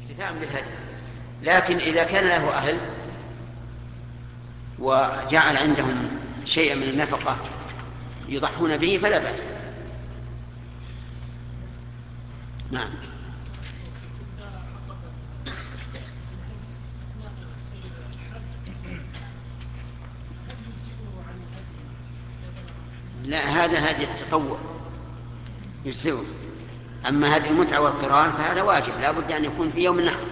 اكتفاء بالهدي. لكن إذا كان له أهل وجعل عندهم شيئا من النفقة يضحون به فلا بأس. نعم. لا، هذا هدي التطوع يجزئه. أما هدي المتعة والقران فهذا واجب، لا بد أن يكون في يوم النحر.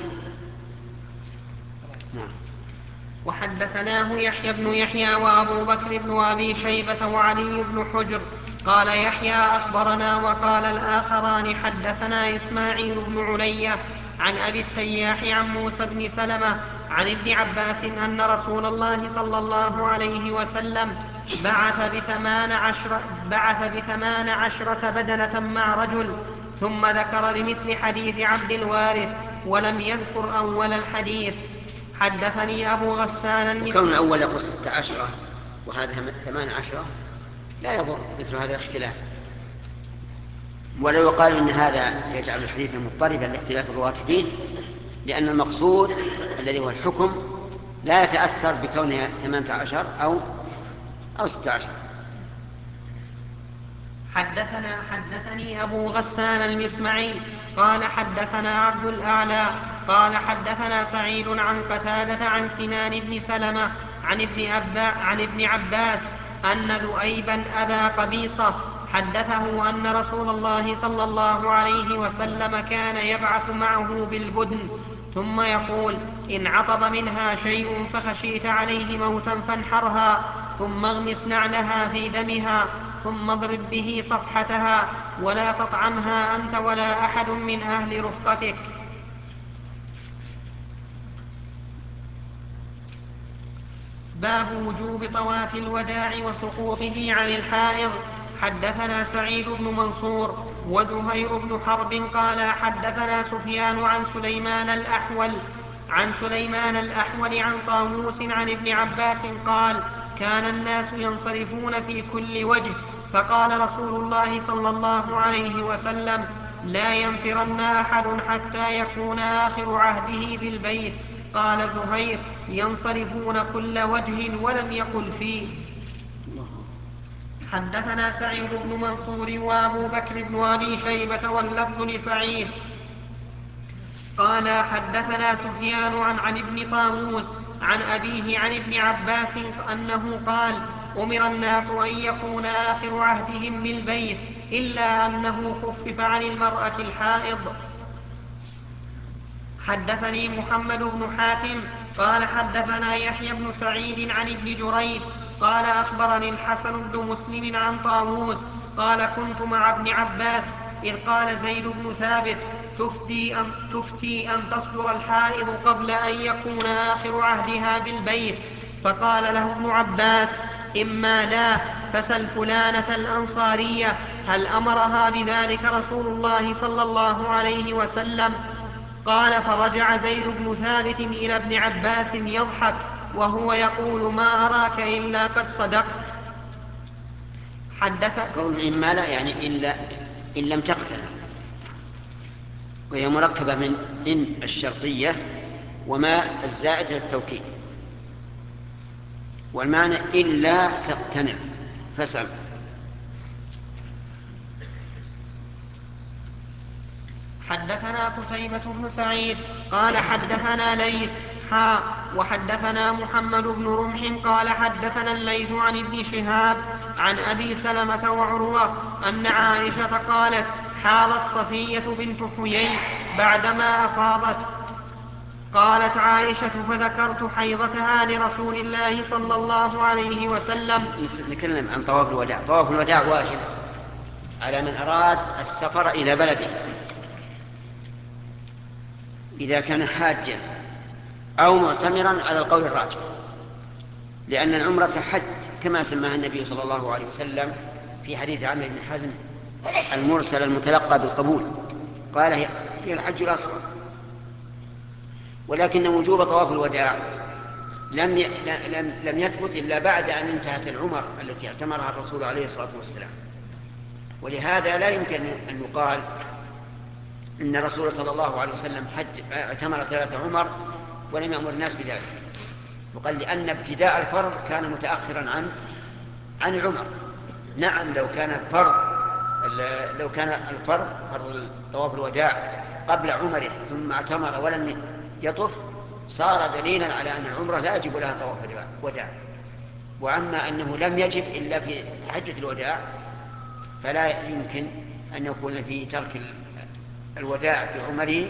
نعم. وحدثناه يحيى بن يحيى وأبو بكر بن أبي شيبة وعلي بن حجر قال يحيى أخبرنا، وقال الآخران حدثنا إسماعيل بن علية عن أبي التياح عن موسى بن سلمة عن ابن عباس أن رسول الله صلى الله عليه وسلم بعث بثمان عشرة بدنة مع رجل، ثم ذكر بمثل حديث عبد الوارث ولم يذكر أول الحديث. حدثني أبو غسان وكون الأول يقول 16 وهذا 18 لا يضر مثل هذا الاختلاف. ولو يقال إن هذا يجعل الحديث مضطربا لاختلاف الرواة فيه، لأن المقصود الذي هو الحكم لا يتأثر بكونه 18 أو 16. حدثني أبو غسان المسمعي قال حدثنا عبد الأعلى قال حدثنا سعيد عن قتادة عن سنان بن سلمة عن ابن عباس أن ذؤيبا أبا قبيصة حدثه أن رسول الله صلى الله عليه وسلم كان يبعث معه بالبدن، ثم يقول إن عطب منها شيء فخشيت عليه موتا فانحرها، ثم اغمس نعلها في دمها، ثم اضرب به صفحتها، ولا تطعمها أنت ولا أحد من أهل رفقتك. باب وجوب طواف الوداع وسقوطه عن الحائض. حدثنا سعيد بن منصور وزهير بن حرب قال حدثنا سفيان عن سليمان الأحول عن طاووس عن ابن عباس قال كان الناس ينصرفون في كل وجه، فقال رسول الله صلى الله عليه وسلم لا ينفرن أحد حتى يكون آخر عهده بالبيت. قال زهير ينصرفون كل وجه ولم يقل فيه. حدثنا سعيد بن منصور وأبو بكر بن أبي شيبة واللفظ لسعيد قال حدثنا سفيان عن ابن طاووس عن أبيه عن ابن عباس أنه قال أمر الناس أن يكون آخر عهدهم بالبيت إلا أنه خفف عن المرأة الحائض. حدثني محمد بن حاتم قال حدثنا يحيى بن سعيد عن ابن جريج قال أخبرني الحسن بن مسلم عن طاووس قال كنت مع ابن عباس إذ قال زيد بن ثابت تفتي أن تصدر الحائض قبل أن يكون آخر عهدها بالبيت، فقال له ابن عباس إما لا فسل فلانة الأنصارية هل أمرها بذلك رسول الله صلى الله عليه وسلم؟ قال فرجع زيد بن ثابت إلى ابن عباس يضحك وهو يقول ما أراك إلا قد صدقت. قول إما لا يعني إلا إن لم تقتل، وهي مركبة من إن الشرطية وما الزائد للتوكيد، والمعنى إلا تقتنع فاسأل. حدثنا قتيبة بن سعيد قال حدثنا ليث وحدثنا محمد بن رمح قال حدثنا الليث عن ابن شهاب عن أبي سلمة وعروة أن عائشة قالت حاضت صفية بنت حيي بعدما أفاضت. قالت عائشة فذكرت حيضتها لرسول الله صلى الله عليه وسلم. نتكلم عن طواف الوداع. طواف الوداع واجب على من أراد السفر إلى بلده إذا كان حاجا أو معتمرا على القول الراجح، لأن العمرة حج كما سماها النبي صلى الله عليه وسلم في حديث عمرو بن حزم المرسل المتلقى بالقبول، قال هي الحج الأصغر. ولكن وجوب طواف الوداع لم يثبت إلا بعد أن انتهت العمر التي اعتمرها الرسول عليه الصلاة والسلام، ولهذا لا يمكن أن يقال إن الرسول صلى الله عليه وسلم اعتمر 3 عمر ولم يأمر الناس بذلك. وقال لأن ابتداء الفرض كان متأخرا عن العمر. نعم، لو كان الفرض فرض طواف الوداع قبل عمره ثم اعتمر ولم يطف صار دليلا على أن العمرة لا يجب لها طواف الوداع. وأما أنه لم يجب إلا في حجة الوداع فلا يمكن أن يكون في ترك الوداع في عمره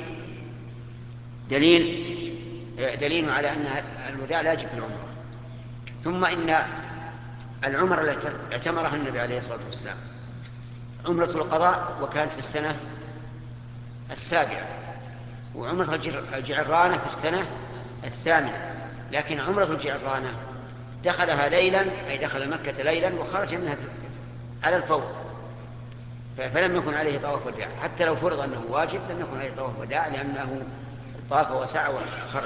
دليل على أن الوداع لا يجب في العمرة. ثم إن العمرة التي اعتمرها النبي عليه الصلاة والسلام عمرة القضاء وكانت في السنة 7، وعمرة الجعرانة في السنة 8. لكن عمرة الجعرانة دخلها ليلا، أي دخل مكة ليلا وخرج منها على الفور، فلم يكن عليه طواف وداع. حتى لو فرض أنه واجب لم يكن عليه طواف وداع لأنه طاف وسعى وخرج.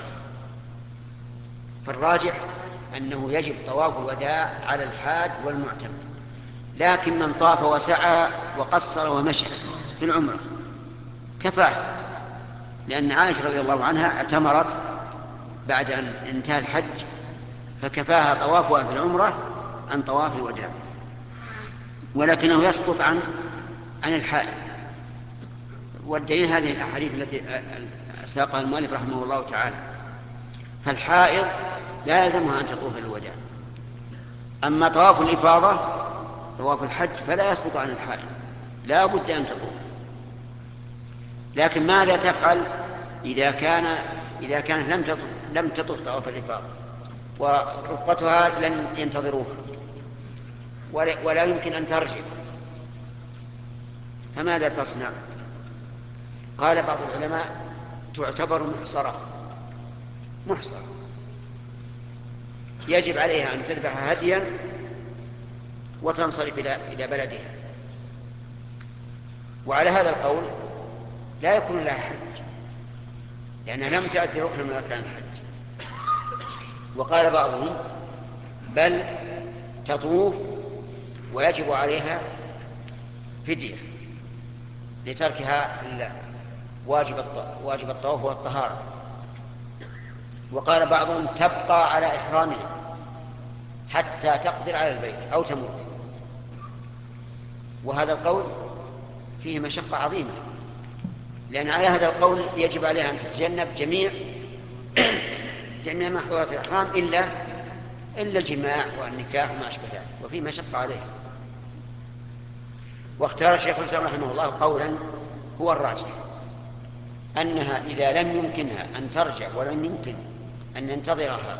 فالراجح أنه يجب طواف الوداع على الحاج والمعتمر. لكن من طاف وسعى وقصر ومشى في العمرة كفاه، لأن عائشة رضي الله عنها اعتمرت بعد أن انتهى الحج فكفاها طوافها في العمرة عن طواف الوداع، ولكنه يسقط عن الحائض. والدليل هذه الأحاديث التي ساقها المؤلف رحمه الله تعالى. فالحائض لا يلزمها أن تطوف الوداع. أما طواف الإفاضة طواف الحج فلا يسقط عن الحائض، لا بد أن تطوف. لكن ماذا تفعل إذا كانت لم تطوف طواف الإفاضة ورفقتها لن ينتظروها ولا يمكن أن ترجع؟ فماذا تصنع؟ قال بعض العلماء تعتبر محصرة، يجب عليها أن تذبح هديا وتنصرف إلى بلدها. وعلى هذا القول لا يكون لها حج لأنها لم تأتي ركن من أركان الحج. وقال بعضهم بل تطوف ويجب عليها فدية لتركها واجب الطواف والطهارة. وقال بعضهم تبقى على إحرامها حتى تقدر على البيت أو تموت. وهذا القول فيه مشقة عظيمة، لأن على هذا القول يجب عليها أن تتجنب جميع محظورات الإحرام إلا الجماع والنكاح وما أشبه ذلك، وفيه مشقة عليه. واختار الشيخ الإسلام رحمه الله قولا هو الراجح، أنها إذا لم يمكنها أن ترجع ولم يمكن أن ينتظرها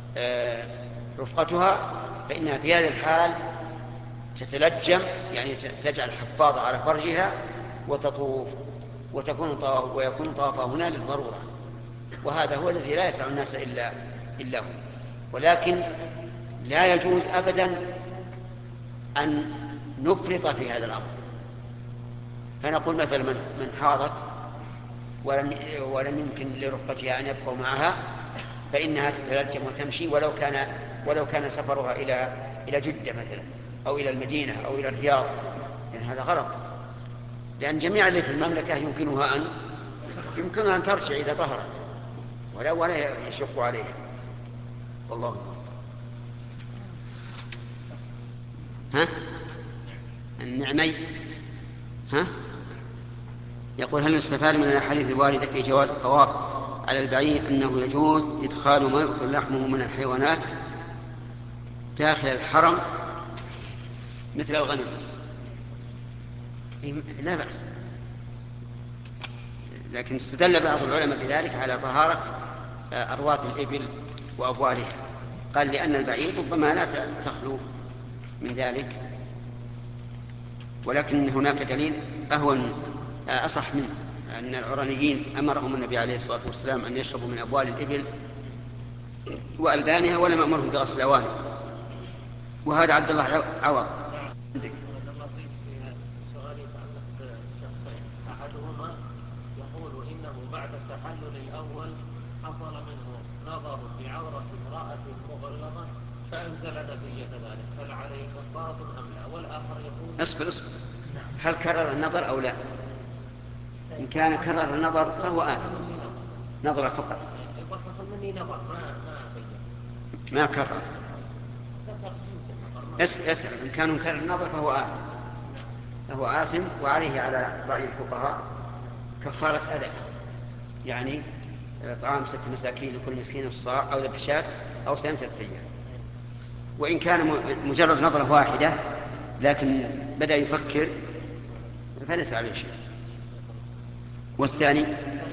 رفقتها فإنها في هذه الحال تتلجم، يعني تجعل حفاظة على فرجها وتطوف ويكون طوافها هنا للضرورة. وهذا هو الذي لا يسع الناس إلا هو. ولكن لا يجوز أبدا أن نفرط في هذا الأمر، فنقول مثلا من حاضت ولم يمكن لرفقتها أن يبقوا معها فإنها تتلجم وتمشي ولو كان سفرها إلى جدة مثلا أو إلى المدينة أو إلى الرياض، لأن هذا غلط. لأن جميع اللي في المملكة يمكنها أن ترجع إذا طهرت ولا يشق عليها. والله النعمي يقول هل نستفاد من الأحاديث الواردة في جواز الطواف على البعير أنه يجوز إدخال ما يؤكل لحمه من الحيوانات داخل الحرم مثل الغنم؟ لا بأس، لكن استدل بعض العلماء بذلك على طهارة أرواث الإبل وأبوالها، قال لأن البعير ربما لا تخلو من ذلك، ولكن هناك دليل أصح منه أن العرانيين أمرهم النبي عليه الصلاة والسلام أن يشربوا من أبوال الإبل وألبانها ولم أمرهم بغسل الأواني. وهذا عبد الله عوض. سؤال يتعلق بشخصين، أحدهما يقول إنه بعد التحلل الأول حصل منه نظر بعورة امرأة مغلظة فأنزل نتيجة ذلك، هل عليه كفارة أم لا؟ والآخر يقول أصبر هل كرر النظر أو لا؟ إن كان كرر النظر فهو آثم، نظر فقط يقول حصل مني نظر ما كرر. ذكر جنس النظر. اسأل إن كان مكرر النظر فهو آثم، فهو آثم، وعليه على رأي الفقهاء كفارة أذى، يعني طعام 6 مساكين لكل مسكين الصاع، أو ذبح شاة، أو صيام 3 أيام. وإن كان مجرد نظرة واحدة لكن بدأ يفكر فليس عليه شيء. والثاني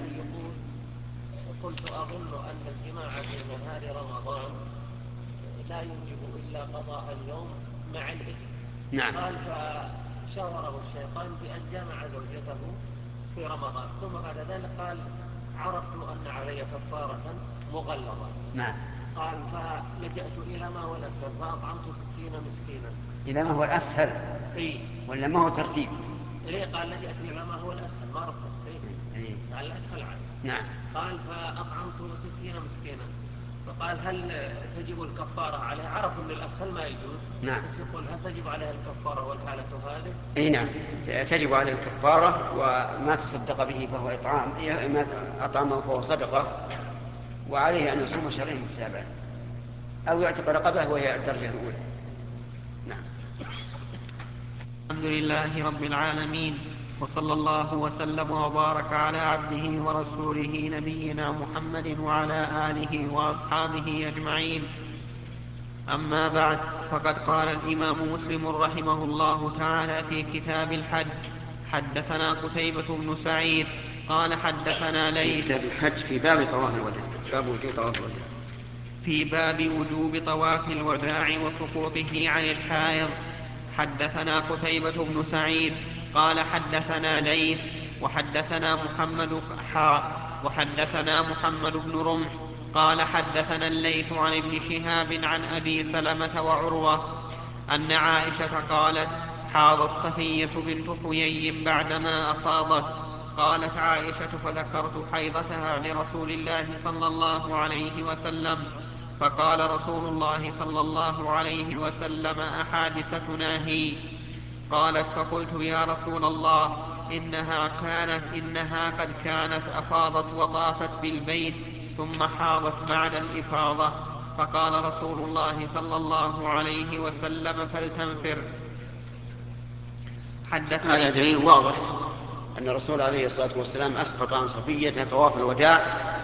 قلت أظن أن الجماع في نهار رمضان لا يوجب إلا قضاء اليوم مع الإثم. نعم. قال فشاوره الشيطان بأن جامع زوجته في رمضان، ثم بعد ذلك قال عرفت أن علي كفارة مغلظة. نعم. قال فلجأت إلى ما هو الأسهل فأطعمت 60 مسكينا. إلى ما هو الأسهل ولا ما هو ترتيب؟ إيه قال لجأت إلى ما هو الأسهل ما رفضت. قال الأسهل عنه. نعم. قال فأطعمت 60 مسكينا. فقال هل تجب الكفارة عليه؟ عرف أن الأسهل ما يجوز. نعم. بس يقول هل تجب عليه الكفارة والحالة هذه؟ أي نعم، تجب عليه الكفارة، وما تصدق به فهو إطعام، ما أطعمه فهو صدقة، وعليه أن يصوم شهرين متتابعين أو يعتق رقبة وهي الدرجة الأولى. نعم. الحمد لله رب العالمين، وصلى الله وسلم وبارك على عبده ورسوله نبينا محمد وعلى آله وأصحابه أجمعين. أما بعد، فقد قال الإمام مسلم رحمه الله تعالى في كتاب الحج: حدثنا قتيبة بن سعيد قال حدثنا في ليث كتاب الحج في باب طواف الوداع، باب وجوب طواف الوداع. في باب وجوب طواف الوداع وسقوطه عن الحائض. حدثنا قتيبة بن سعيد قال حدثنا ليث وحدثنا محمد بن رمح قال حدثنا الليث عن ابن شهاب عن أبي سلمة وعروة أن عائشة قالت: حاضت صفية بنت حيي بعدما أفاضت. قالت عائشة: فذكرت حيضتها لرسول الله صلى الله عليه وسلم، فقال رسول الله صلى الله عليه وسلم: أحادثتنا هي؟ قالت: فقلت: يا رسول الله، إنها قد كانت أفاضت وطافت بالبيت ثم حاضت بعد الإفاضة. فقال رسول الله صلى الله عليه وسلم: فلتنفر. هذا دليل واضح أن الرسول عليه الصلاة والسلام أسقط عن صفية طواف الوداع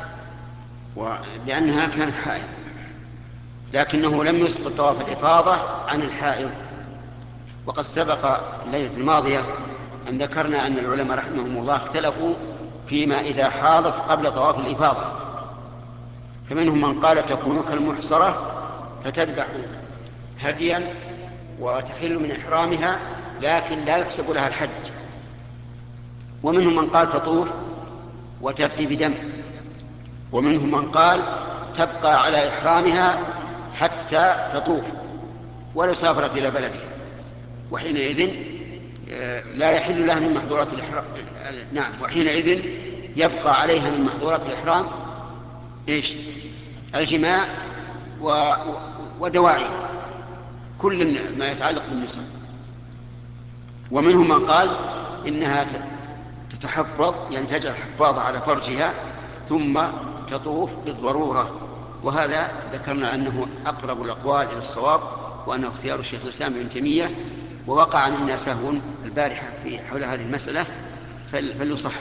لأنها كانت حائض، لكنه لم يسقط طواف الإفاضة عن الحائض. وقد سبق الليلة الماضية أن ذكرنا أن العلماء رحمهم الله اختلفوا فيما إذا حاضت قبل طواف الإفاضة، فمنهم من قال تكون كالمحصرة فتذبح هديا وتحل من إحرامها لكن لا يحسب لها الحج، ومنهم من قال تطوف وتفتي بدم، ومنهم من قال تبقى على إحرامها حتى تطوف ولو سافرت إلى بلدها، وحينئذ لا يحل لها من محظورات الإحرام. نعم، وحينئذ يبقى عليها من محظورات الإحرام إيش؟ الجماع ودواعي كل ما يتعلق بالنساء. ومنهم من قال إنها تتحفظ، يعني تجعل حفاظة على فرجها ثم تطوف بالضرورة، وهذا ذكرنا أنه أقرب الأقوال إلى الصواب، وأنه اختيار الشيخ الإسلام ابن تيمية، ووقع منا سهو البارحة في حول هذه المسألة فليصحح.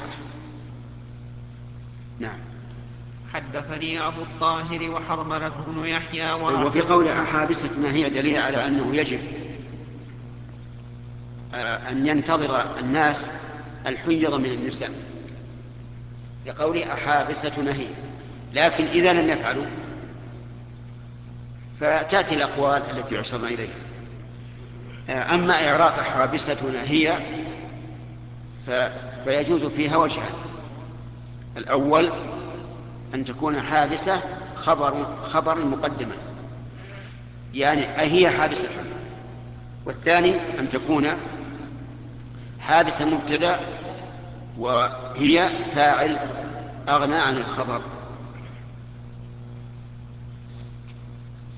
نعم. حدثني أبو الطاهر وحرملة بن يحيى وفي قول أحابستنا هي دليل على أنه يجب أن ينتظر الناس الحيض من النساء، لقول أحابستنا هي، لكن إذا لم يفعلوا فتأتي الأقوال التي يعصرنا إليها. أما إعراق حابستنا هي فيجوز فيها وجهان: الأول أن تكون حابسة خبر مقدمة، يعني أهي حابسة، والثاني أن تكون حابسة مبتدأ وهي فاعل أغنى عن الخبر.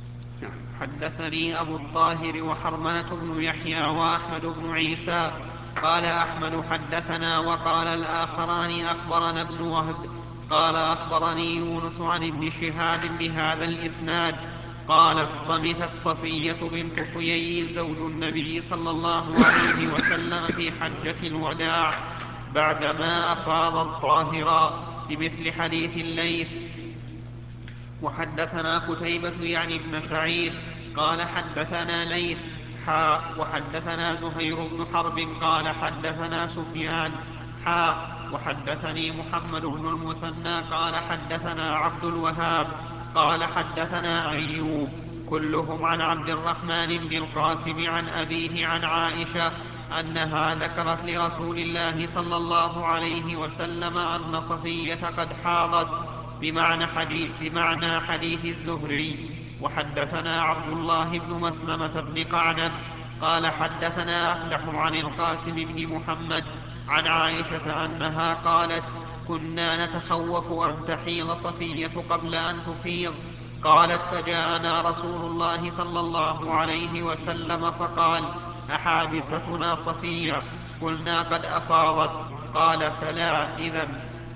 حدثني أبو الطاهر وحرملة بن يحيى وأحمد بن عيسى قال أحمد حدثنا، وقال الآخران أخبرنا ابن وهب قال أخبرني يونس عن ابن شهاب بهذا الإسناد قال طمثت صفية بنت حيي زوج النبي صلى الله عليه وسلم في حجة الوداع بعدما أفاضت طاهرا بمثل حديث الليث. وحدثنا قتيبة يعني ابن سعيد قال حدثنا ليث وحدثنا زهير بن حرب قال حدثنا سفيان وحدثني محمد بن المثنى قال حدثنا عبد الوهاب قال حدثنا أيوب كلهم عن عبد الرحمن بن القاسم عن أبيه عن عائشة أنها ذكرت لرسول الله صلى الله عليه وسلم أن صفية قد حاضت بمعنى حديث الزهري. وحدثنا عبد الله بن مسلمة بن قعنب قال حدثنا أفلح عن القاسم بن محمد عن عائشة أنها قالت كنا نتخوف أن تحيض صفية قبل أن تفيض. قالت فجاءنا رسول الله صلى الله عليه وسلم فقال أحابستنا صفية؟ قلنا قد أفاضت. قال فلا إذن.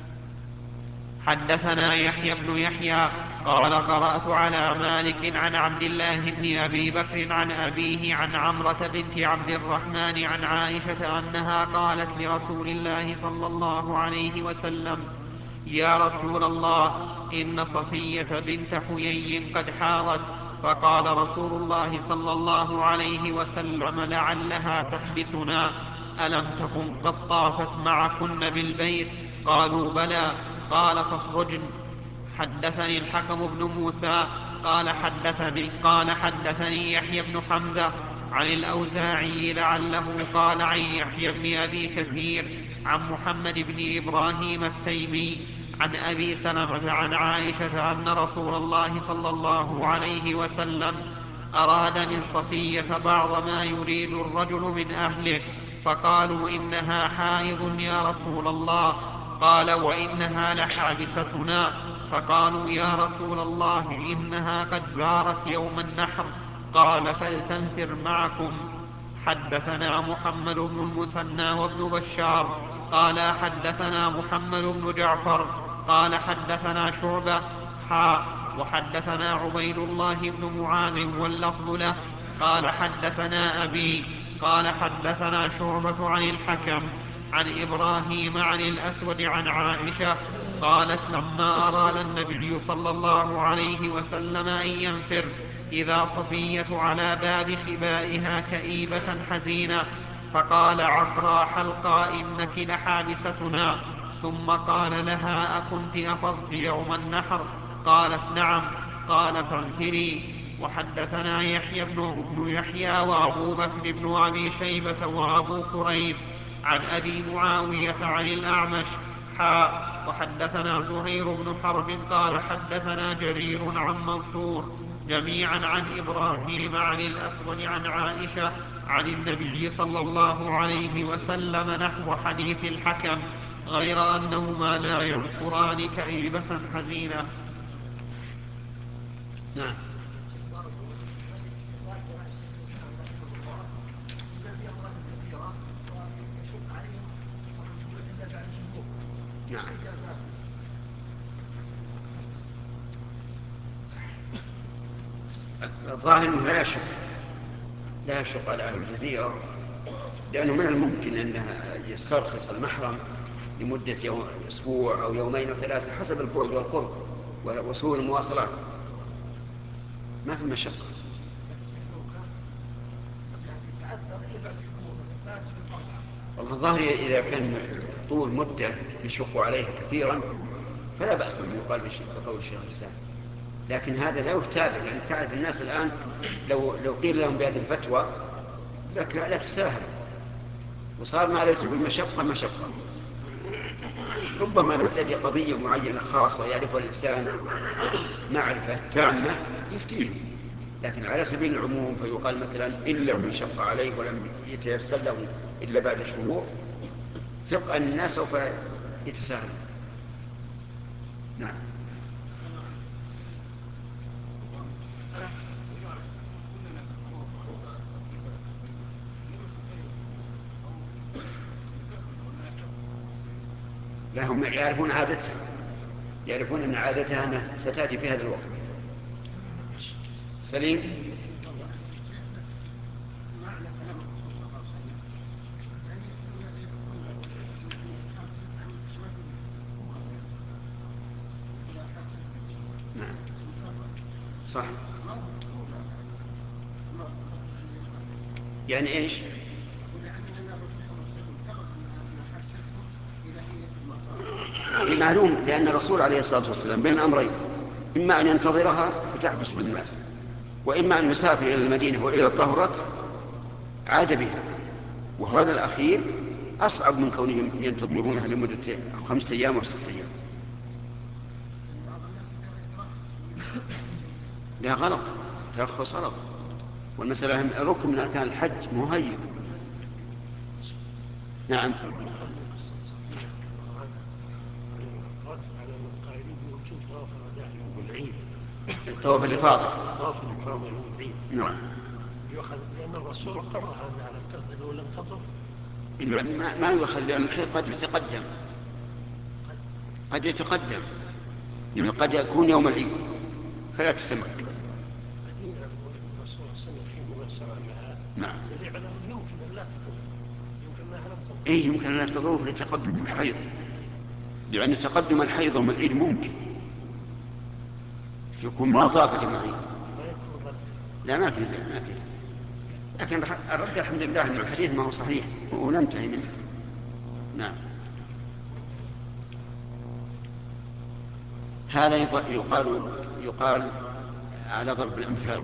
حدثنا يحيى بن يحيى قال قرأت على مالك عن عبد الله بن أبي بكر عن أبيه عن عمرة بنت عبد الرحمن عن عائشة أنها قالت لرسول الله صلى الله عليه وسلم يا رسول الله إن صفية بنت حيي قد حاضت. فقال رسول الله صلى الله عليه وسلم لعلها تحبسنا، ألم تكن قد طافت معكن بالبيت؟ قالوا بلى. قال فاخرجن. حدثني الحكم بن موسى قال حدثني يحيى بن حمزة عن الأوزاعي لعله قال عن يحيى بن أبي كثير عن محمد بن إبراهيم التيمي عن أبي سلمة عن عائشة أن رسول الله صلى الله عليه وسلم أراد من صفية بعض ما يريد الرجل من أهله، فقالوا إنها حائض يا رسول الله. قال وإنها لحابستنا. فقالوا يا رسول الله إنها قد زارت يوم النحر. قال فلتنفر معكم. حدثنا محمد بن المثنى وابن بشار قال حدثنا محمد بن جعفر قال حدثنا شعبة وحدثنا عبيد الله بن معاذ واللفظ له قال حدثنا أبي قال حدثنا شعبة عن الحكم عن إبراهيم عن الأسود عن عائشة قالت لما أراد النبي صلى الله عليه وسلم أن ينفر إذا صفية على باب خبائها كئيبة حزينة، فقال عقرى حلقى إنك لحابستنا. ثم قال لها أكنت أفضت يوم النحر؟ قالت نعم. قال فانفري. وحدثنا يحيى بن يحيى وأبو بكر بن أبي شيبة وأبو كريب عن أبي معاوية عن الأعمش وحدثنا زهير بن حرب قال حدثنا جرير عن منصور جميعا عن إبراهيم عن الأسود عن عائشة عن النبي صلى الله عليه وسلم نحو حديث الحكم، غير أنهما لا يذكران كئيبة حزينة. نعم. نعم. الظاهر أنه لا يشق على أهل الجزيرة، لأنه من الممكن أنه يسترخص المحرم لمدة أسبوع أو يومين أو ثلاثة حسب البعد والقرب وسهول المواصلات، ما في مشقة. والله الظاهر إذا كان طول مدة يشق عليه كثيرا فلا بأس أن يقال بقول الشيخ الإسلام، لكن هذا لا يحتاج، لأن تعرف الناس الآن لو قيل لهم بهذه الفتوى لا تساهل، وصار ما ليس بالمشقة مشقة. ربما يحتاج قضية معينة خاصة يعرفها الإنسان معرفة تامة يفتيه، لكن على سبيل العموم فيقال مثلا إن لم يشق عليه ولم يتيسر له إلا بعد شهور، ثق أن الناس سوف يتساهل. نعم. لا، هم يعرفون عادتها، يعرفون أن عادتها أنها ستأتي في هذا الوقت. سليم. نعم صح. يعني ايش؟ معلوم، لأن الرسول عليه الصلاة والسلام بين أمرين: إما أن ينتظرها فتحبس بالناس، وإما أن يسافر إلى المدينة وإذا طهرت عاد بها. وهذا الأخير أصعب من كونهم ينتظرونها لمدة 5 أيام أو 6 أيام. لا، غلط، ترخص غلط، والمسألة ركن من أركان الحج مهيئ. نعم. طواف الإفاضة. طواف الإفاضة يوم العيد. نعم. يؤخذ لأن الرسول قرأها أنه لم تطف. ما يؤخذ، لأن الحيض قد يتقدم، يعني قد يكون يوم العيد فلا تتمكن. الرسول صلى الله عليه وسلم نعم. يمكن أن لا تطف، يمكن أن لا تطوف لتقدم الحيض، لأن تقدم الحيض يوم العيد ممكن يكون ما طافت يوم العيد. لا، ما في. لكن الرد الحمد لله أن الحديث ما هو صحيح وننتهي منه. نعم. هذا يقال على ضرب الأمثال.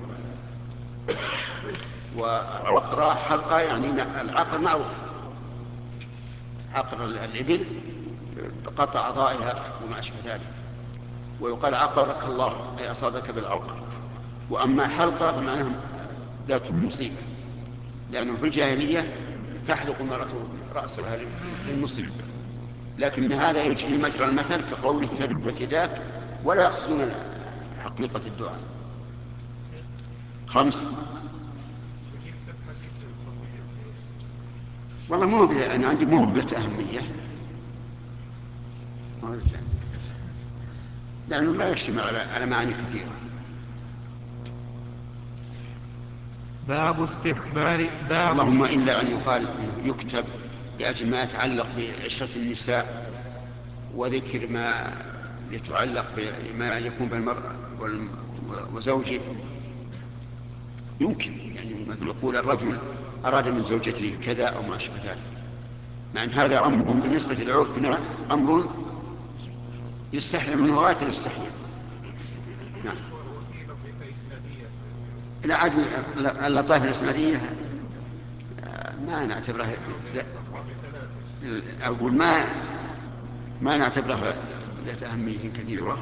وعقر حلقة، يعني العقر معروف، عقر الإبل قطع أعضائها وما أشبه ذلك، ويقال عقرك الله أي أصابك بالعقر. وأما حلقة فمعناها ذات المصيبة، لأنه في الجاهلية تحلق المرأة رأسها للمصيبة، لكن هذا يجري مجرى المثل كقوله تربت يداك، ولا يقصدون حقيقة الدعاء. 5. والله مو أنا عندي مهبة أهمية، لأنه لا يشتمل على معاني كثيرة. باب استحباب اللهم إلا أن يقال إنه يكتب لأجل ما يتعلق بعشرة النساء وذكر ما يتعلق بما يكون بين المرأة وزوجه. يمكن يعني مثل يقول الرجل أراد من زوجته كذا أو ما أشبه ذلك، مع أن هذا أمر بالنسبة لعرفنا أمر يستحيل منه غاية الاستحياء. نعم. لا، عاد اللطائف الإسنادية ما نعتبرها، أقول ما نعتبرها ذات أهمية كثيرة.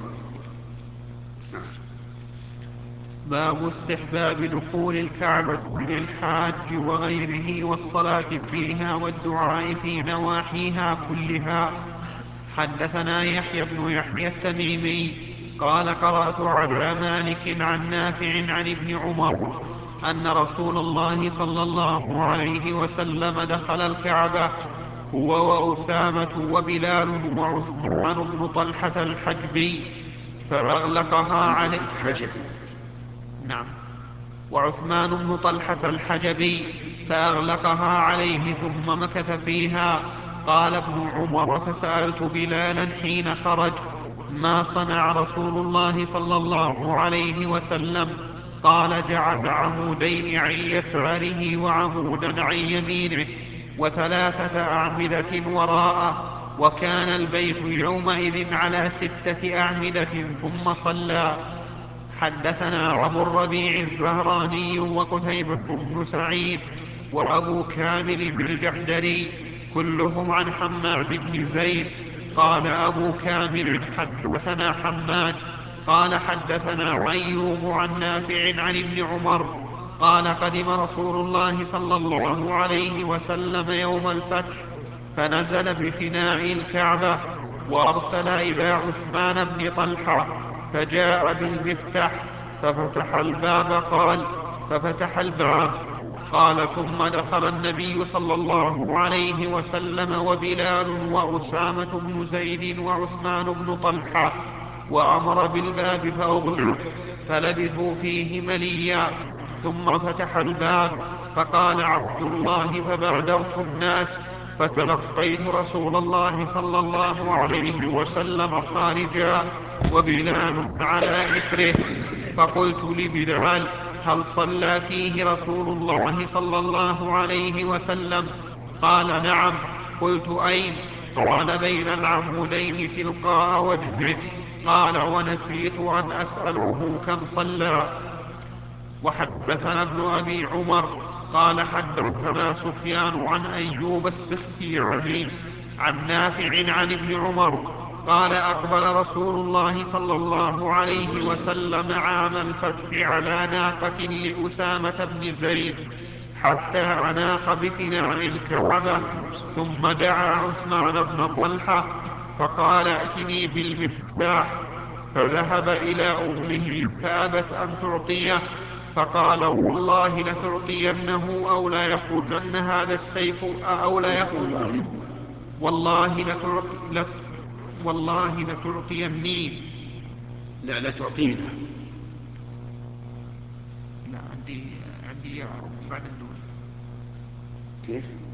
باب استحباب دخول الكعبة للحاج وغيره والصلاة فيها والدعاء في نواحيها كلها. حدثنا يحيى بن يحيى التميمي قال قرأت على مالك عن نافع عن ابن عمر أن رسول الله صلى الله عليه وسلم دخل الكعبة هو وأسامة وبلال وعثمان بن طلحة الحجبي فأغلقها عليه. نعم. وعثمان بن طلحة الحجبي فأغلقها عليه ثم مكث فيها. قال ابن عمر فسألت بلالا حين خرج ما صنع رسول الله صلى الله عليه وسلم؟ قال جعل عمودين عن يساره وعمودا عن يمينه وثلاثة أعمدة وراءه، وكان البيت يومئذ على 6 أعمدة ثم صلى. حدثنا أبو الربيع الزهراني وقتيبة بن سعيد وأبو كامل بن الجحدري كلهم عن حماد بن زيد. قال أبو كامل حدثنا حماد قال حدثنا أيوب عن نافع عن ابن عمر قال قدم رسول الله صلى الله عليه وسلم يوم الفتح فنزل بفناء الكعبة وأرسل إلى عثمان بن طلحة فجاء بالمفتاح ففتح الباب. قال ففتح الباب قال ثم دخل النبي صلى الله عليه وسلم وبلال وأسامة بن زيد وعثمان بن طلحة، وأمر بالباب فأغلق، فلبثوا فيه مليا، ثم فتح الباب فقال عبد الله فبادرت الناس، فتلقيت رسول الله صلى الله عليه وسلم خارجا وبلال على إثره، فقلت لبلال هل صلى فيه رسول الله صلى الله عليه وسلم؟ قال نعم. قلت أين؟ قال بين العمودين تلقاء وجهه. قال ونسيت أن أسأله كم صلى. وحدثنا ابن أبي عمر قال حدثنا سفيان عن أيوب السختياني عن نافع عن ابن عمر قال أقبل رسول الله صلى الله عليه وسلم عام الفتح على ناقة لأسامة بن زيد حتى عناخ بفناء الكعبة، ثم دعا عثمان بن طلحة فقال ائتني بالمفتاح، فذهب إلى أمه فأبت أن تعطيه، فقال والله لتعطينه أو لا يخرجن هذا السيف أو لا يخرج والله لتعطيني. لا تعطينا. لا عندي بعد النون. كيف؟